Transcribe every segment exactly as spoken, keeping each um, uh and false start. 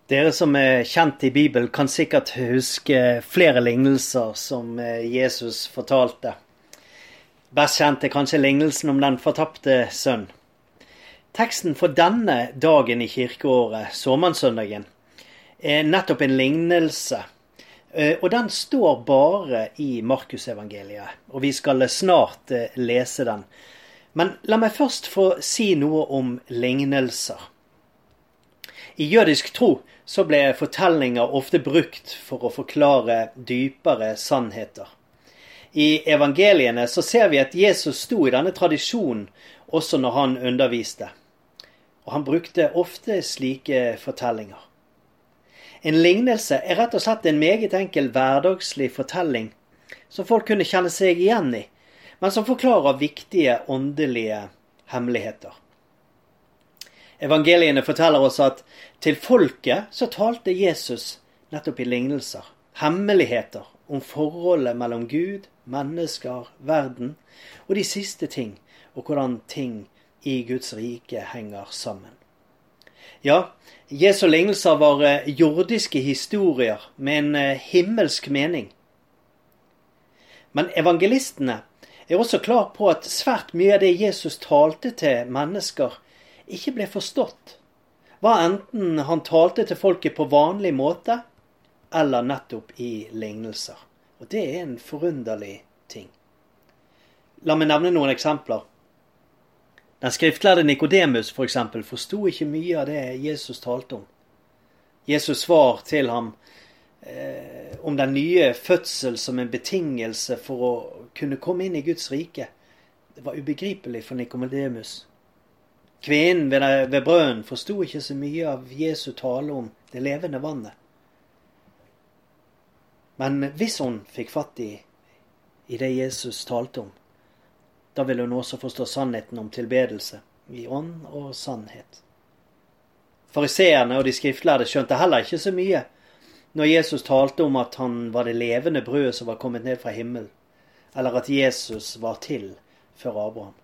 Dere som er kjent i Bibelen kan sikkert huske flere lignelser som Jesus fortalte. Best kjent er kanskje lignelsen om den fortapte sønn. Teksten for denne dagen i kirkeåret, såmannssøndagen, er nettopp en lignelse. Og den står bare i Markusevangeliet, og vi skal snart lese den. Men la meg først få si noe om lignelser. I jødisk tro så ble fortellinger ofte brukt for å forklare dypere sannheter. I evangeliene så ser vi at Jesus sto i denne tradisjonen også når han underviste. Og han brukte ofte slike fortellinger. En lignelse er rett og slett en meget enkel hverdagslig fortelling som folk kunne kjenne seg igjen i, men som forklarer viktige åndelige hemmeligheter. Evangeliene forteller oss at til folket så talte Jesus nettopp i lignelser, hemmeligheter om forholdet mellom Gud, mennesker, verden og de siste ting, og hvordan ting i Guds rike henger sammen. Ja, Jesu lignelser var jordiske historier med en himmelsk mening. Men evangelistene er også klar på at svært mye av det Jesus talte til mennesker ikke ble forstått, var enten han talte til folket på vanlig måte, eller nettopp i lignelser. Og det er en forunderlig ting. La meg nevne noen eksempler. Den skriftlærde Nikodemus for eksempel forstod ikke mye av det Jesus talte om. Jesus svar til ham eh, om den nye fødsel som en betingelse for å kunne komme inn i Guds rike. Det var ubegripelig for Nikodemus. Kvinnen ved, ved brønnen forstod ikke så mye av Jesu tale om det levende vannet. Men hvis hun fikk fatt i, i det Jesus talte om, da ville hun også forstå sannheten om tilbedelse i ånd og sannhet. Fariseerne og de skriftlærde skjønte heller ikke så mye når Jesus talte om at han var det levende brødet som var kommet ned fra himmelen, eller at Jesus var til før Abraham.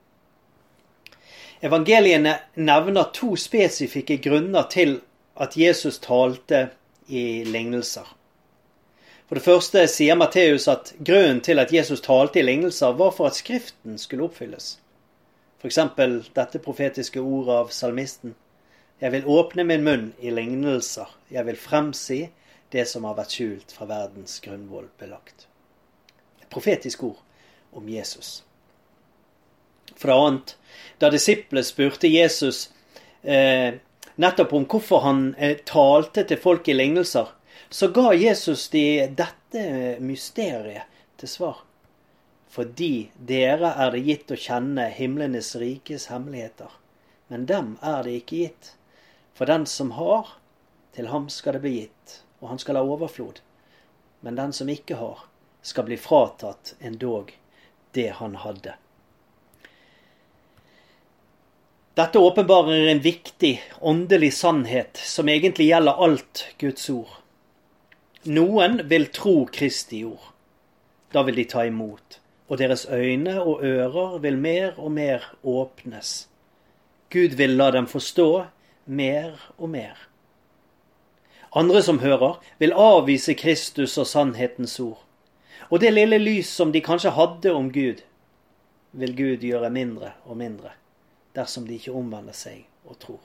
Evangeliene nevner to spesifikke grunner til at Jesus talte i lignelser. For det første sier Matteus at grunnen til at Jesus talte i lignelser var for at skriften skulle oppfylles. For eksempel dette profetiske ordet av salmisten. Jeg vil åpne min munn i lignelser. Jeg vil fremsi det som har vært skjult fra verdens grunnvoll belagt. Et profetisk ord om Jesus. For det annet, da disiplene spurte Jesus eh, nettopp om hvorfor han eh, talte til folk i lignelser, så ga Jesus de dette mysteriet til svar. Fordi dere er det gitt å kjenne himlenes rikes hemmeligheter, men dem er det ikke gitt. For den som har, til ham skal det bli gitt, og han skal ha overflod. Men den som ikke har, skal bli fratatt endog det han hadde. Dette åpenbarer en viktig åndelig sannhet som egentlig gjelder alt Guds ord. Noen vil tro Kristi ord. Da vil de ta imot, og deres øyne og ører vil mer og mer åpnes. Gud vil la dem forstå mer og mer. Andre som hører, vil avvise Kristus og sannhetens ord. Og det lille lys som de kanskje hadde om Gud, vil Gud gjøre mindre og mindre, dersom de ikke omvender seg og tror.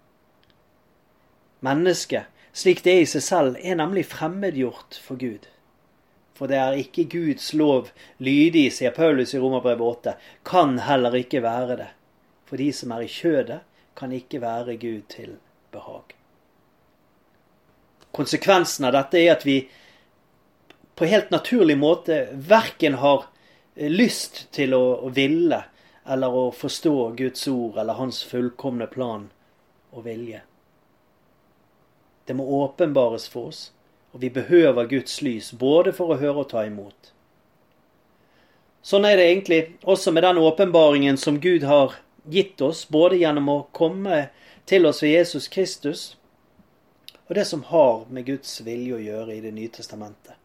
Mennesket, slik det er i seg selv, er nemlig fremmedgjort for Gud. For det er ikke Guds lov lydig, sier Paulus i Romerbrevet åtte, kan heller ikke være det. For de som er i kjødet, kan ikke være Gud til behag. Konsekvensen av dette er at vi på helt naturlig måte hverken har lyst til å ville, eller å forstå Guds ord, eller hans fullkomne plan og vilje. Det må åpenbares for oss, og vi behøver Guds lys, både for å høre og ta imot. Sånn er det egentlig også med den åpenbaringen som Gud har gitt oss, både gjennom å komme til oss ved Jesus Kristus, og det som har med Guds vilje å gjøre i det nye testamentet.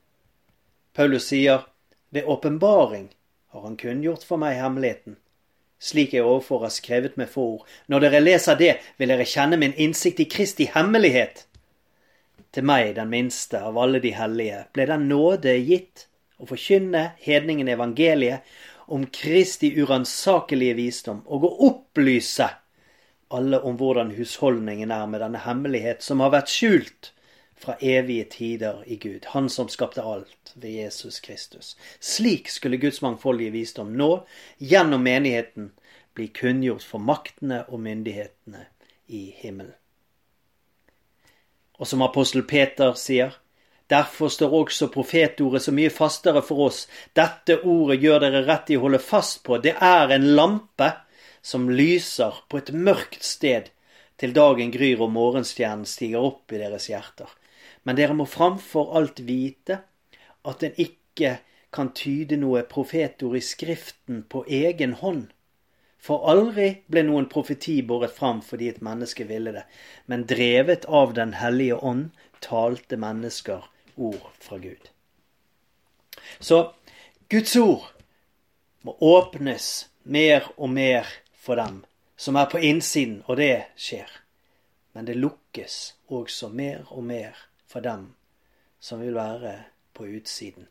Paulus sier, ved åpenbaring har han kunngjort for meg hemmeligheten, slik jeg overfor har skrevet med få ord. Når dere leser det, vil dere kjenne min innsikt i Kristi hemmelighet. Til meg, den minste av alle de hellige, ble den nåde gitt å forkynne hedningen evangeliet om Kristi uransakelige visdom, og å opplyse alle om hvordan husholdningen er med denne hemmelighet som har vært skjult fra evige tider i Gud, han som skapte alt ved Jesus Kristus. Slik skulle Guds mangfoldige visdom nå, gjennom menigheten, bli kunngjort for maktene og myndighetene i himmelen. Og som apostel Peter sier, derfor står også profetordet så mye fastere for oss. Dette ordet gjør dere rett i å holde fast på. Det er en lampe som lyser på et mørkt sted til dagen gryr og morgenstjernen stiger opp i deres hjerter. Men dere må framfor alt vite at en ikke kan tyde noe profetord i skriften på egen hånd. For aldri ble noen profeti båret fram fordi et menneske ville det, men drevet av den hellige ånd talte mennesker ord fra Gud. Så Guds ord må åpnes mer og mer for dem som er på innsiden, og det skjer. Men det lukkes også mer og mer for dem som vil være på utsiden.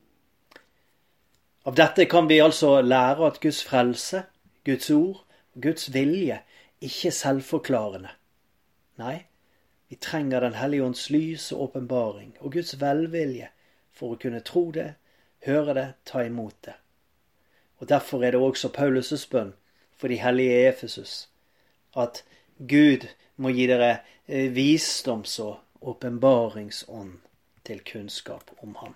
Av dette kan vi altså lære at Guds frelse, Guds ord, Guds vilje ikke er selvforklarende. Nei, vi trenger den hellige ånds lys og åpenbaring, og Guds velvilje for å kunne tro det, høre det, ta imot det. Og derfor er det også Paulus' bønn for de hellige i Efesus, at Gud må gi dere visdoms- og åpenbaringsånd til kunnskap om ham.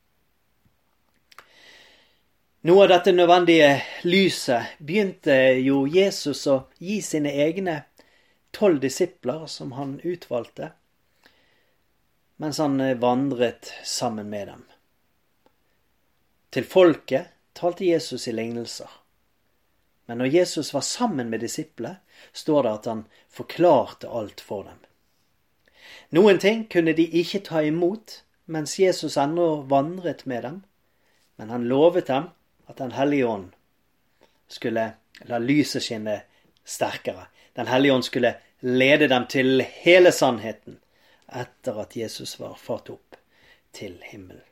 Noe av dette nødvendige lyset begynte jo Jesus å gi sine egne tolv disipler som han utvalgte, mens han vandret sammen med dem. Til folket talte Jesus i lignelser. Men når Jesus var sammen med disiplene, står det at han forklarte alt for dem. Noen ting kunne de ikke ta imot mens Jesus ennå vandret med dem, men han lovet dem at den hellige ånd skulle la lyset skinne sterkere. Den hellige ånd skulle lede dem til hele sannheten etter at Jesus var fart opp til himmelen.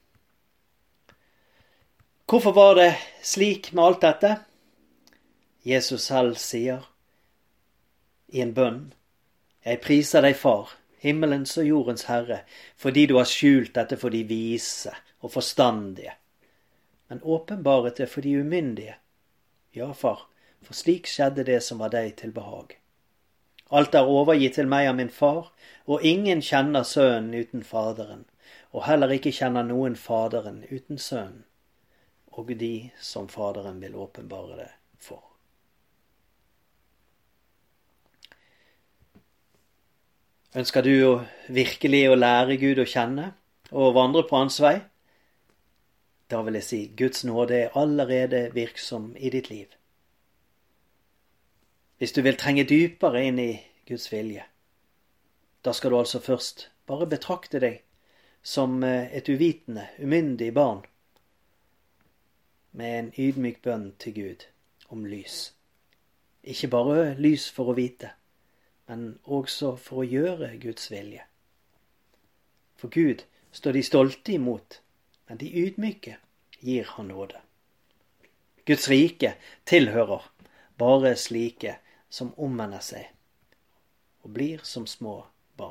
Hvorfor var det slik med alt dette? Jesus selv sier i en bønn, jeg priser deg, far, himmelens og jordens herre, fordi du har skjult dette for de vise og forstandige, men åpenbaret det for de umyndige. Ja, far, for slik skjedde det som var deg til behag. Alt er overgitt til meg av min far, og ingen kjenner sønnen uten faderen, og heller ikke kjenner noen faderen uten sønnen, og de som faderen vil åpenbare det for. Ønsker du å virkelig å lære Gud å kjenne og vandre på hans vei? Da vil jeg si, Guds nåde er allerede virksom i ditt liv. Hvis du vil trenge dypere inn i Guds vilje, da skal du altså først bare betrakte deg som et uvitende, umyndig barn, med en ydmyk bønn til Gud om lys. Ikke bare lys for å vite, men også for å gjøre Guds vilje. For Gud står de stolte imot, men de ydmyke gir han nåde. Guds rike tilhører bare slike som omvender seg og blir som små barn.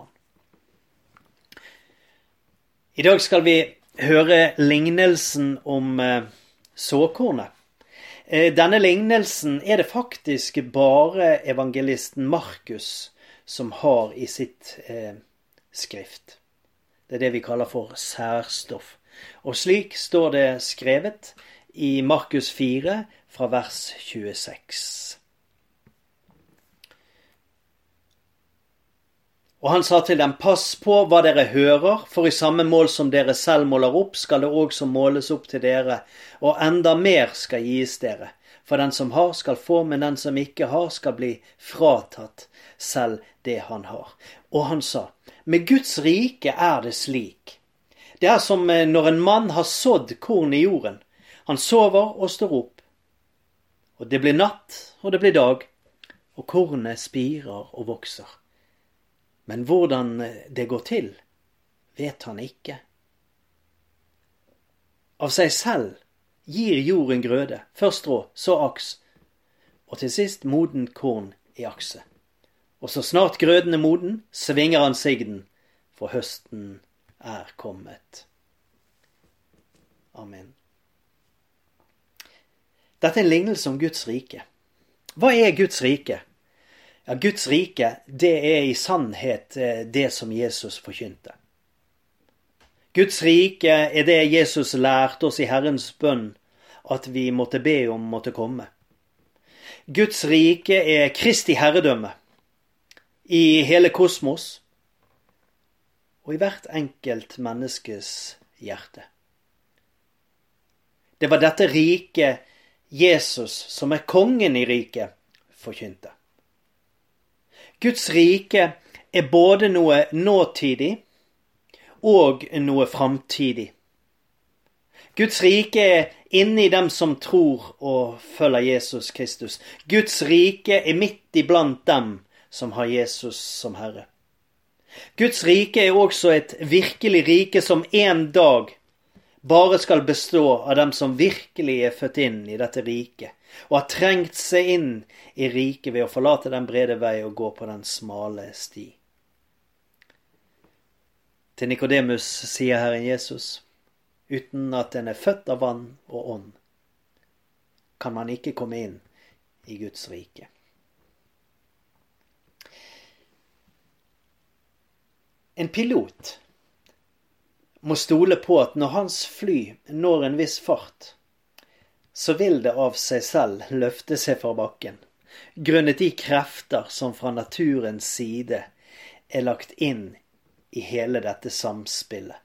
I dag skal vi høre lignelsen om eh, såkornet. Eh, denne lignelsen er det faktisk bare evangelisten Markus som har i sitt eh, skrift. Det er det vi kaller for særstoff. Og slik står det skrevet i Markus fire fra vers tjueseks. Og han sa til dem, pass på hva dere hører, for i samme mål som dere selv måler opp, skal det også måles opp til dere, og enda mer skal gis dere. For den som har skal få, men den som ikke har skal bli fratatt selv det han har. Og han sa, med Guds rike er det slik. Det er som når en mann har sådd korn i jorden. Han sover og står opp. Og det blir natt, og det blir dag, og kornet spirer og vokser. Men hvordan det går til, vet han ikke. Av seg selv gir jorden grøde, først strå, så aks, og til sist modent korn i akse. Og så snart grøden er moden, svinger han sigden, for høsten er kommet. Amen. Dette er en lignelse om Guds rike. Hva er Guds rike? Ja, Guds rike, det er i sannhet det som Jesus forkynte. Guds rike er det Jesus lærte oss i Herrens bønn, at vi måtte be om måtte komme. Guds rike er Kristi herredømme i hele kosmos og i hvert enkelt menneskes hjerte. Det var dette riket Jesus, som er kongen i riket, forkynte. Guds rike er både noe nåtidig og noe framtidig. Guds rike er inni dem som tror og følger Jesus Kristus. Guds rike er midt iblant dem som har Jesus som Herre. Guds rike er også et virkelig rike som en dag bare skal bestå av dem som virkelig er født inn i dette riket, og har trengt seg inn i riket ved å forlate den brede vei og gå på den smale sti. Til Nikodemus sier Herren Jesus, uten at en er født av vann og ånd, kan man ikke komme inn i Guds rike. En pilot må stole på at når hans fly når en viss fart, så vil det av seg selv løfte seg fra bakken, grunnet de krefter som fra naturens side er lagt inn i hele dette samspillet.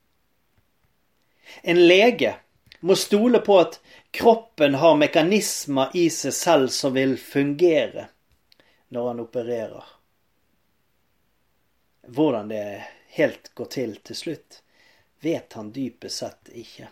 En lege må stole på at kroppen har mekanismer i seg selv som vil fungere når han opererer. Hvordan det helt går til til slutt, vet han dypest sett ikke.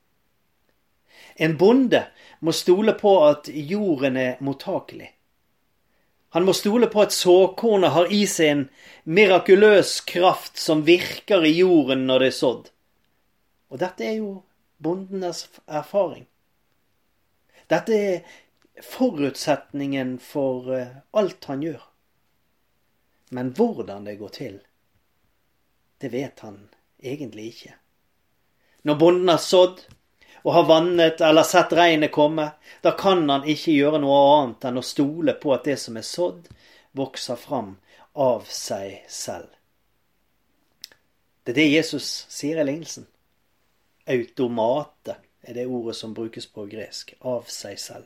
En bonde må stole på at jorden er mottakelig. Han må stole på at såkornet har i seg en mirakuløs kraft som virker i jorden når det er sådd. Og dette er jo bondenes erfaring. Dette er forutsetningen for alt han gjør. Men hvordan det går til, det vet han egentlig ikke. Når bonden har sådd og har vannet eller sett regnet komme, da kan han ikke gjøre noe annet enn å stole på at det som er sådd, vokser fram av seg selv. Det er det Jesus sier i lignelsen. Automate er det ordet som brukes på gresk, av seg selv.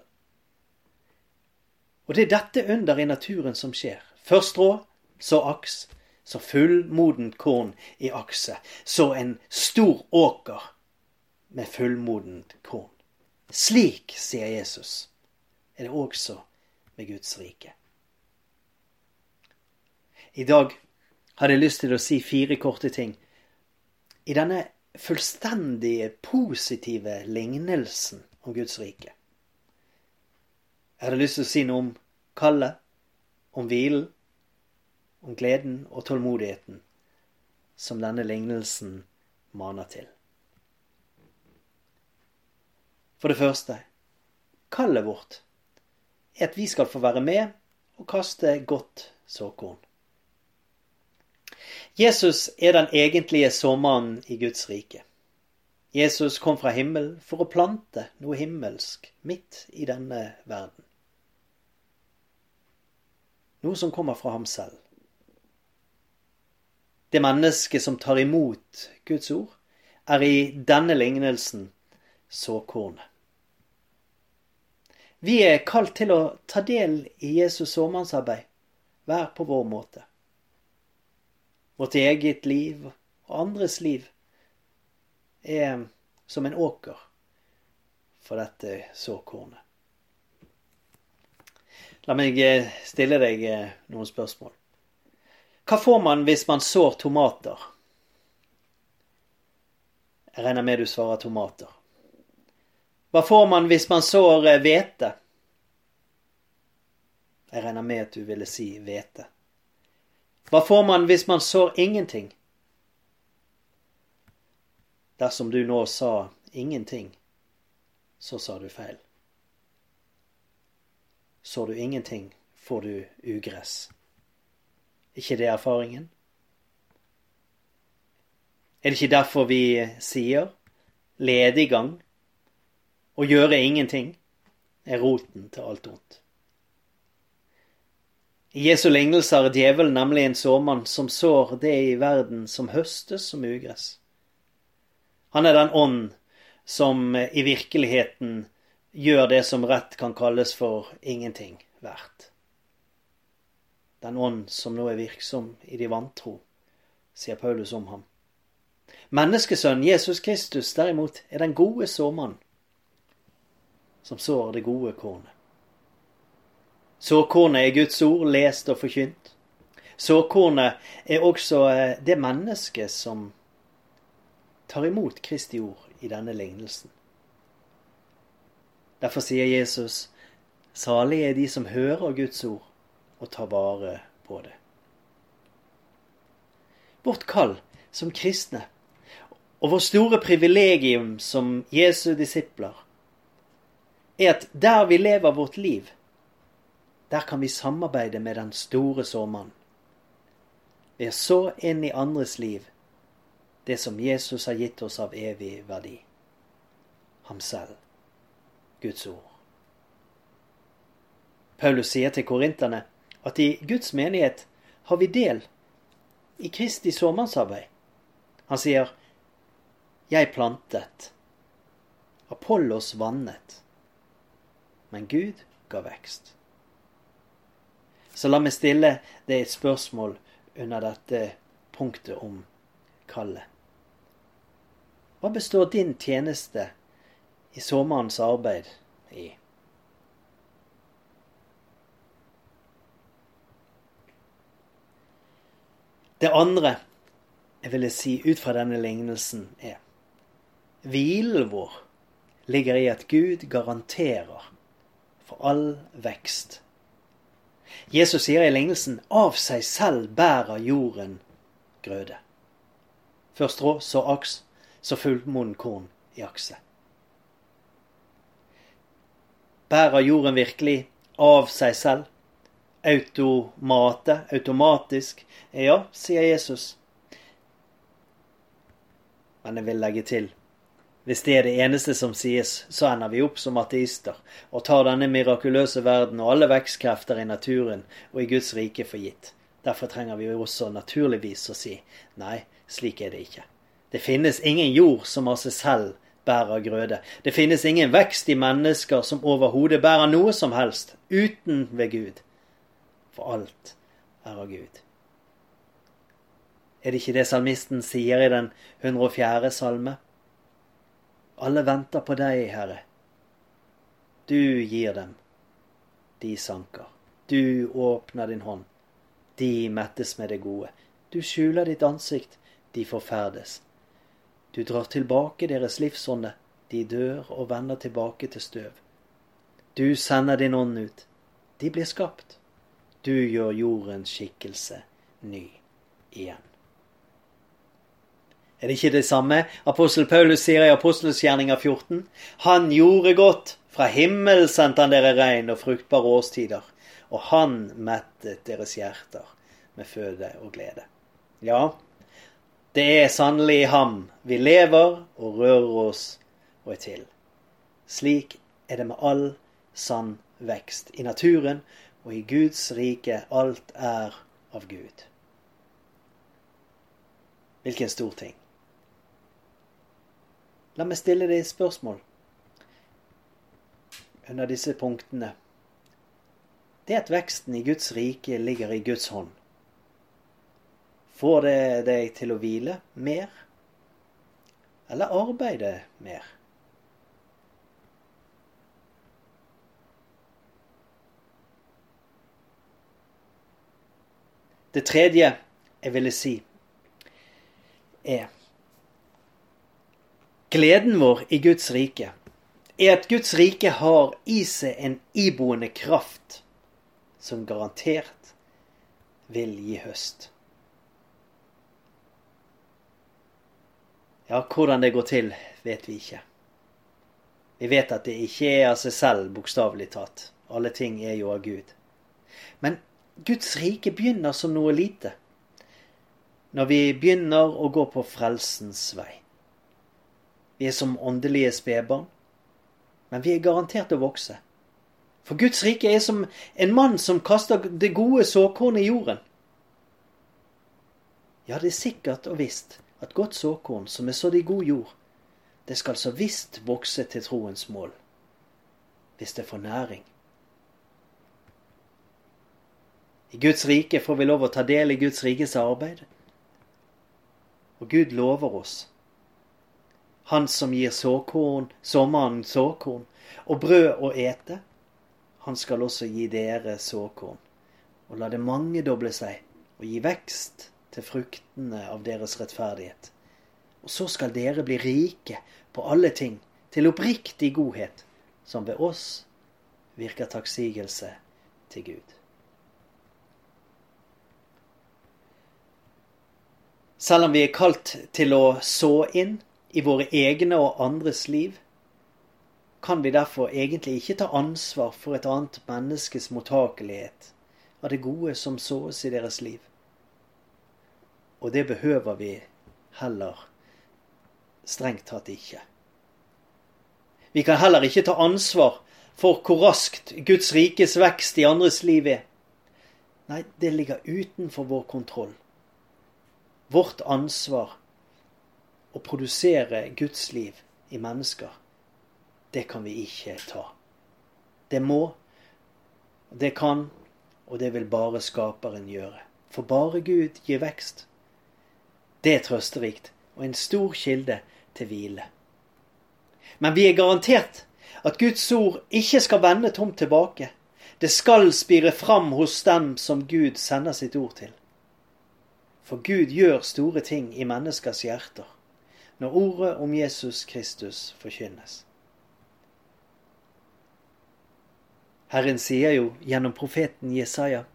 Og det er dette under i naturen som skjer. Først strå, så aks, så fullmodent korn i akse, så en stor åker med fullmodent korn. Slik, sier Jesus, er det også med Guds rike. I dag hadde jeg lyst til å si fire korte ting. I denne fullstendige positive lignelsen om Guds rike. Jeg hadde lyst til å si noe om kallet, om hvilen, om gleden og tålmodigheten som denne lignelsen maner til. For det første, kallet vårt er at vi skal få være med og kaste godt såkorn. Jesus er den egentlige såmannen i Guds rike. Jesus kom fra himmelen for å plante noe himmelsk midt i denne verden. Noe som kommer fra ham selv. Det menneske som tar imot Guds ord, er i denne lignelsen såkornet. Vi er kalt til å ta del i Jesus såmannsarbeid, hver på vår måte. Vårt eget liv og andres liv er som en åker for dette såkornet. La meg stille deg noen spørsmål. Hva får man hvis man sår tomater? Jeg regner med du svarer tomater. Hva får man hvis man sår hvete? Jeg regner med at du ville si hvete. Hva får man hvis man sår ingenting? Dersom du nå sa ingenting, så sa du feil. Sår du ingenting, får du ugress. Ikke det erfaringen? Er det ikke derfor vi sier lediggang og gjøre ingenting er roten til alt ondt? I Jesu lignelse er djevelen nemlig en såmann som sår det i verden som høstes som ugress. Han er den ånd som i virkeligheten gjør det som rett kan kalles for ingenting verdt. Den ånd som nå er virksom i de vantro, sier Paulus om ham. Menneskesønn Jesus Kristus derimot er den gode såmann som sår det gode kornet. Såkornet er Guds ord, lest og forkynt. Såkornet er også det menneske som tar imot Kristi ord i denne lignelsen. Derfor sier Jesus, salig er de som hører Guds ord og tar vare på det. Vårt kall som kristne og vår store privilegium som Jesu disipler er at der vi lever vårt liv, der kan vi samarbeide med den store såmann. Ved å så inn i andres liv det som Jesus har gitt oss av evig verdi. Ham selv, Guds ord. Paulus sier til korinterne at i Guds menighet har vi del i Kristi såmannsarbeid. Han sier, jeg plantet, Apollos vannet, men Gud ga vekst. Så la meg stille det et spørsmål under dette punktet om kallet. Hva består din tjeneste i såmannens arbeid i? Det andre jeg ville si ut fra denne lignelsen er, hvilen vår ligger i at Gud garanterer for all vekst. Jesus sier i lignelsen, av seg selv bærer jorden grøde. Først strå, så aks, så fullmoden korn i akse. Bærer jorden virkelig av seg selv? Automate, automatisk? Ja, sier Jesus. Men jeg vil legge til, hvis det er det eneste som sies, så ender vi opp som ateister og tar denne mirakuløse verden og alle vekstkrefter i naturen og i Guds rike for gitt. Derfor trenger vi også naturligvis å si, nei, slik er det ikke. Det finnes ingen jord som av seg selv bærer grøde. Det finnes ingen vekst i mennesker som overhodet bærer noe som helst, uten ved Gud. For alt er av Gud. Er det ikke det salmisten sier i den hundre og fjerde salme? Alle venter på deg, Herre. Du gir dem de sanker. Du åpner din hånd. De mettes med det gode. Du skjuler ditt ansikt. De forferdes. Du drar tilbake deres livsånde. De dør og vender tilbake til støv. Du sender din ånd ut. De blir skapt. Du gjør jordens skikkelse ny igjen. Er det ikke det samme apostel Paulus sier i Apostelsgjerninger fjorten? Han gjorde godt, fra himmel sendte han dere regn og fruktbare årstider, og han mettet deres hjerter med føde og glede. Ja, det er sannelig i ham vi lever og rører oss og er til. Slik er det med all sann vekst i naturen og i Guds rike. Alt er av Gud. Hvilken stor ting. La meg stille deg et spørsmål under disse punktene. Det at veksten i Guds rike ligger i Guds hånd. Får det deg til å hvile mer? Eller arbeide mer? Det tredje jeg ville si er gleden vår i Guds rike er at Guds rike har i seg en iboende kraft som garantert vil gi høst. Ja, hvordan det går til, vet vi ikke. Vi vet at det ikke er av seg selv, bokstavelig tatt. Alle ting er jo av Gud. Men Guds rike begynner som noe lite, når vi begynner å gå på frelsens vei. Vi er som åndelige spedbarn, men vi er garantert å vokse. For Guds rike er som en mann som kaster det gode såkorn i jorden. Ja, det er sikkert og visst at godt såkorn som er sådd i god jord, det skal så visst vokse til troens mål, hvis det får næring. I Guds rike får vi lov å ta del i Guds rikes arbeid. Og Gud lover oss. Han som gir såkorn, såmannen såkorn, og brød å ete, han skal også gi dere såkorn, og la det mangedoble seg, og gi vekst til fruktene av deres rettferdighet. Og så skal dere bli rike på alle ting, til oppriktig godhet, som ved oss virker takksigelse til Gud. Selv om vi er kalt til å så inn i våre egne og andres liv, kan vi derfor egentlig ikke ta ansvar for et annet menneskes mottakelighet av det gode som sås i deres liv. Og det behøver vi heller strengt tatt ikke. Vi kan heller ikke ta ansvar for hvor raskt Guds rikes vekst i andres liv er. Nei, det ligger utenfor vår kontroll. Vårt ansvar å produsere Guds liv i mennesker, det kan vi ikke ta. Det må, det kan, og det vil bare skaperen gjøre. For bare Gud gir vekst. Det er trøsterikt og en stor kilde til hvile. Men vi er garantert at Guds ord ikke skal vende tomt tilbake. Det skal spire fram hos dem som Gud sender sitt ord til. For Gud gjør store ting i menneskers hjerter når ordet om Jesus Kristus forkynnes. Herren sier jo gjennom profeten Jesaja: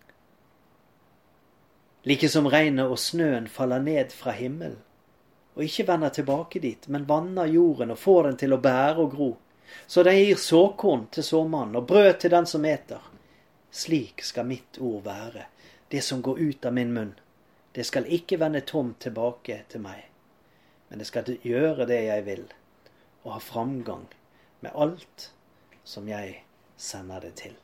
like som regnet og snøen faller ned fra himmelen, og ikke vender tilbake dit, men vanner jorden og får den til å bære og gro, så den gir såkorn til såmannen og brød til den som eter. Slik skal mitt ord være, det som går ut av min munn. Det skal ikke vende tomt tilbake til meg, men det skal gjøre det jeg vil, og ha framgang med alt som jeg sender det til.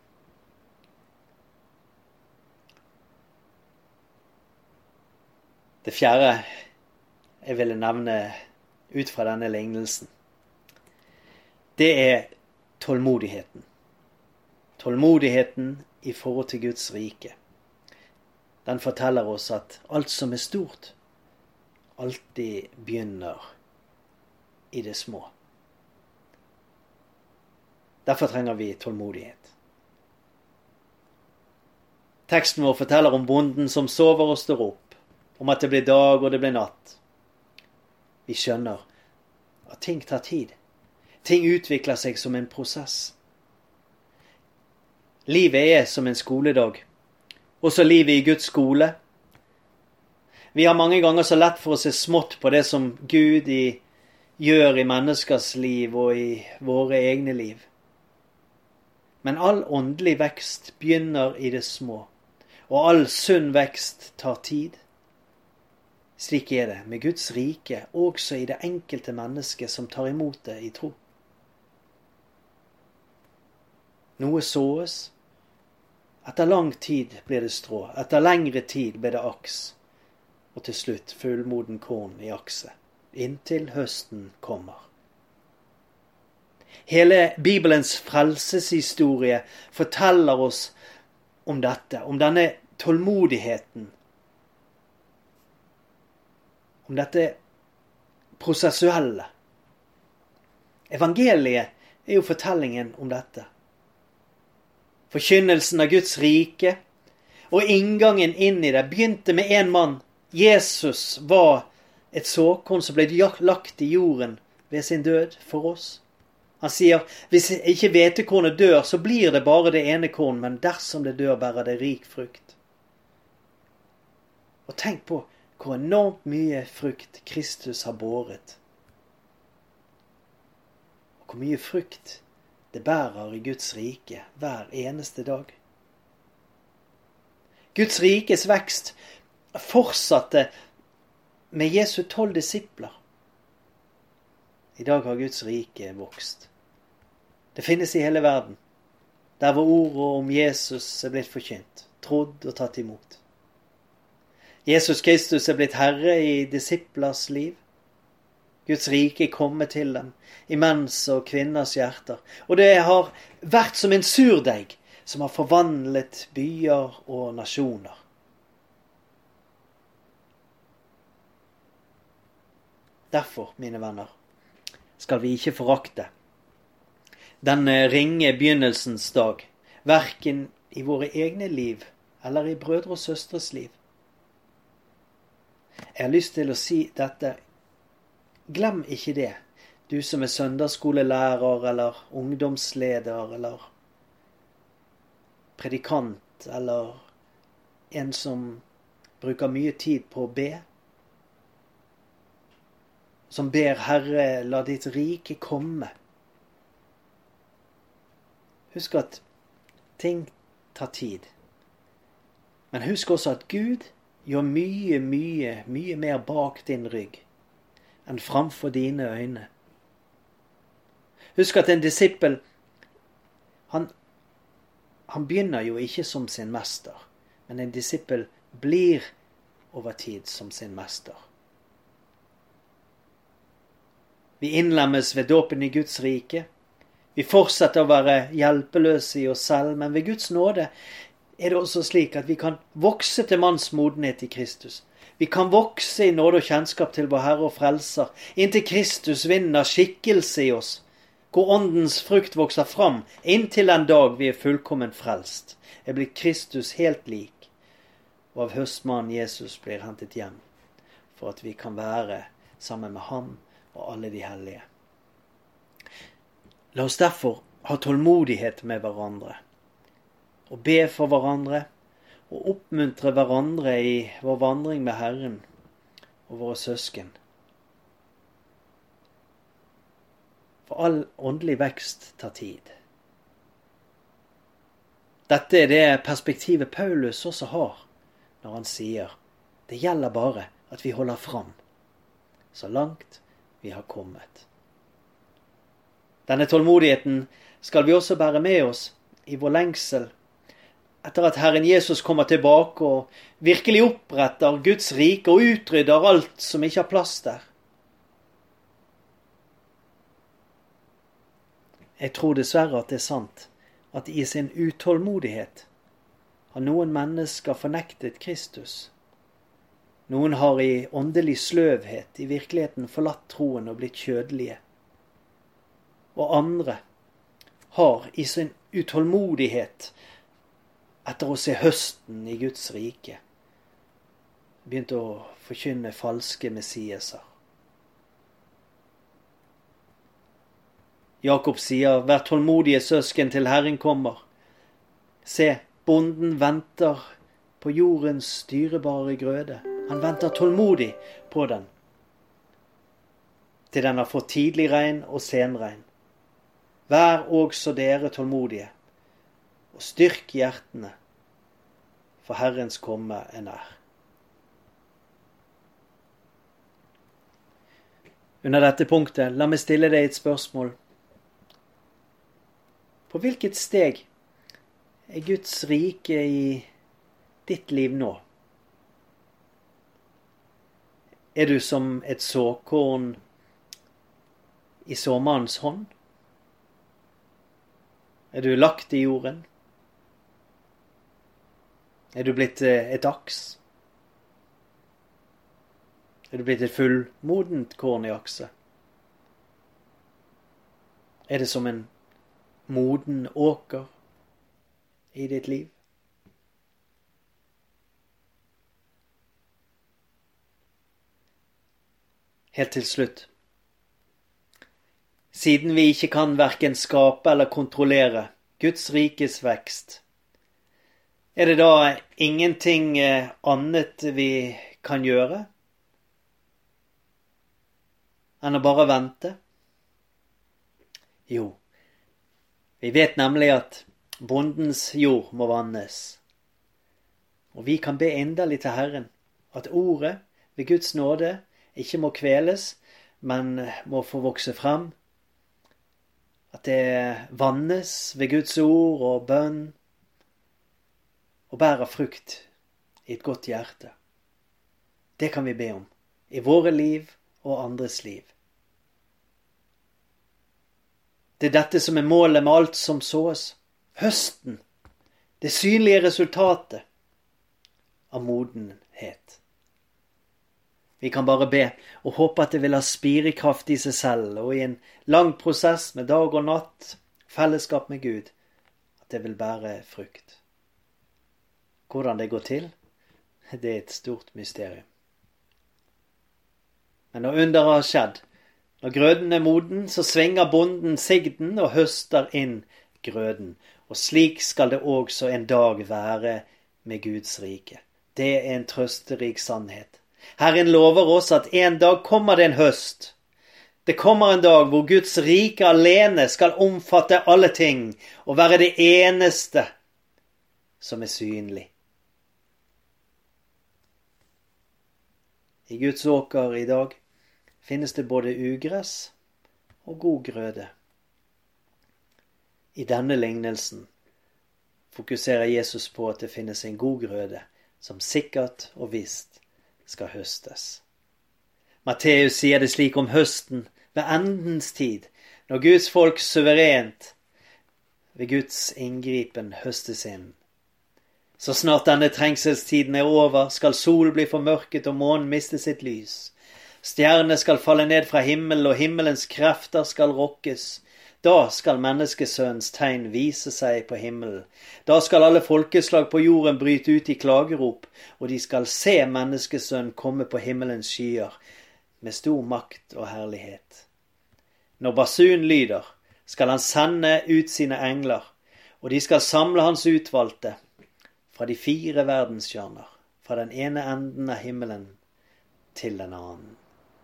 Det fjerde jeg ville nevne ut fra denne lignelsen, det er tålmodigheten. Tålmodigheten i forhold til Guds rike. Den forteller oss at alt som er stort, alltid begynner i det små. Derfor trenger vi tålmodighet. Teksten vår forteller om bonden som sover og står opp, om at det blir dag og det blir natt. Vi skjønner at ting tar tid. Ting utvikler seg som en prosess. Livet er som en skoledag. Også livet i Guds skole. Vi har mange ganger så lett for å se smått på det som Gud i, gjør i menneskers liv og i våre egne liv. Men all åndelig vekst begynner i det små, og all sunn vekst tar tid. Slik er det med Guds rike, også i det enkelte mennesket som tar imot det i tro. Noe såes. Etter lang tid blir det strå, etter lengre tid blir det aks, og til slutt fullmoden korn i akset, inntil høsten kommer. Hele Bibelens frelseshistorie forteller oss om dette, om denne tålmodigheten, om dette prosessuelle. Evangeliet er jo fortellingen om dette. Forkynnelsen av Guds rike og inngangen inn i det begynte med en mann. Jesus var et såkorn som ble lagt i jorden ved sin død for oss. Han sier, hvis ikke hvetekornet dør, så blir det bare det ene korn, men dersom det dør, bærer det rik frukt. Og tenk på hvor enormt mye frukt Kristus har båret. Og hvor mye frukt det bærer i Guds rike hver eneste dag. Guds rikes vekst fortsatte med Jesu tolv disipler. I dag har Guds rike vokst. Det finnes i hele verden, der hvor ordet om Jesus er blitt forkynt, trodd og tatt imot. Jesus Kristus er blitt herre i disiplers liv. Guds rike er kommet til dem, i menns og kvinners hjerter. Og det har vært som en surdeig som har forvandlet byer og nasjoner. Derfor, mine venner, skal vi ikke forakte denne ringe begynnelsens dag, hverken i våre egne liv eller i brødre og søstres liv. Jeg har lyst til å si dette. Glem ikke det, du som er søndagsskolelærer eller ungdomsleder eller predikant eller en som bruker mye tid på å be. Som ber Herre, la ditt rike komme. Husk at ting tar tid. Men husk også at Gud gjør mye, mye, mye mer bak din rygg enn framfor dine øyne. Husk at en disippel, han, han begynner jo ikke som sin mester, men en disippel blir over tid som sin mester. Vi innlemmes ved dåpen i Guds rike. Vi fortsetter å være hjelpeløse i oss selv, men ved Guds nåde er det også slik at vi kan vokse til manns modenhet i Kristus. Vi kan vokse i nåde og kjennskap til vår Herre og Frelser, inntil Kristus vinner skikkelse i oss, hvor åndens frukt vokser fram, inntil den dag vi er fullkommen frelst, er blitt Kristus helt lik, og av høstmannen Jesus blir hentet hjem, for at vi kan være sammen med ham og alle de hellige. La oss derfor ha tålmodighet med hverandre, og be for hverandre, og oppmuntre hverandre i vår vandring med Herren og våre søsken. For all åndelig vekst tar tid. Dette er det perspektivet Paulus også har, når han sier, det gjelder bare at vi holder fram, så langt vi har kommet. Denne tålmodigheten skal vi også bære med oss i vår lengsel, etter at Herren Jesus kommer tilbake og virkelig oppretter Guds rike og utrydder alt som ikke har plass der. Jeg tror dessverre at det er sant, at i sin utålmodighet har noen mennesker fornektet Kristus. Noen har i åndelig sløvhet i virkeligheten forlatt troen og blitt kjødelige. Og andre har i sin utålmodighet etter å se høsten i Guds rike begynt å forkynne falske messiaser. Jakob sier, vær tålmodige søsken til Herren kommer. Se, bonden venter på jordens dyrebare grøde. Han venter tålmodig på den, til den har fått tidlig regn og senregn. Vær også dere tålmodige, og styrk hjertene, for Herrens komme er nær. Under dette punktet, la meg stille deg et spørsmål. På hvilket steg er Guds rike i ditt liv nå? Er du som et såkorn i såmannens hånd? Er du lagt i jorden? Er du blitt et aks? Er du blitt et fullmodent korn i akse? Er det som en moden åker i ditt liv? Helt til slutt. Siden vi ikke kan hverken skape eller kontrollere Guds rikes vekst, er det da ingenting annet vi kan gjøre enn å bare vente? Jo, vi vet nemlig at bondens jord må vannes. Og vi kan be inderlig til Herren at ordet ved Guds nåde ikke må kveles, men må få vokse frem. At det vannes ved Guds ord og bønn, og bærer frukt i et godt hjerte. Det kan vi be om i våre liv og andres liv. Det er dette som er målet med alt som sås. Høsten, det synlige resultatet av modenhet. Vi kan bare be og håpe at det vil ha spirekraft i seg selv, og i en lang prosess med dag og natt, fellesskap med Gud, at det vil bære frukt. Hvordan det går til, det er et stort mysterium. Men når underet har skjedd, når grøden er moden, så svinger bonden sigden og høster inn grøden. Og slik skal det også en dag være med Guds rike. Det er en trøsterik sannhet. Herren lover oss at en dag kommer det en høst. Det kommer en dag hvor Guds rike alene skal omfatte alle ting og være det eneste som er synlig. I Guds åker i dag finnes det både ugress og god grøde. I denne lignelsen fokuserer Jesus på at det finnes en god grøde som sikkert og visst skal høstes. Matteus sier det slik om høsten ved endens tid, når Guds folk suverent ved Guds inngripen høstes inn. Så snart denne trengselstiden er over, skal sol bli formørket og månen miste sitt lys. Stjernene skal falle ned fra himmelen, og himmelens krefter skal rokkes. Da skal menneskesønnens tegn vise seg på himmelen. Da skal alle folkeslag på jorden bryte ut i klagerop, og de skal se menneskesønn komme på himmelens skyer, med stor makt og herlighet. Når basun lyder, skal han sende ut sine engler, og de skal samle hans utvalgte fra de fire verdenshjørner, fra den ene enden av himmelen til den annen.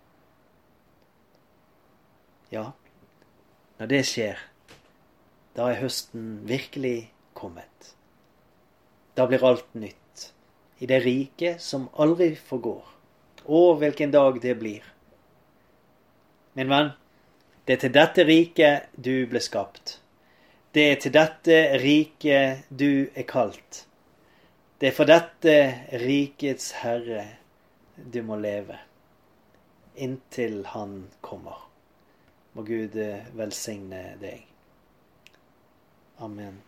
Ja, når det skjer, da er høsten virkelig kommet. Da blir alt nytt, i det rike som aldri forgår. Å, hvilken dag det blir. Min venn, det er til dette riket du ble skapt. Det er til dette riket du er kalt. Det er for dette rikets Herre du må leve, inntil han kommer. Må Gud velsigne deg. Amen.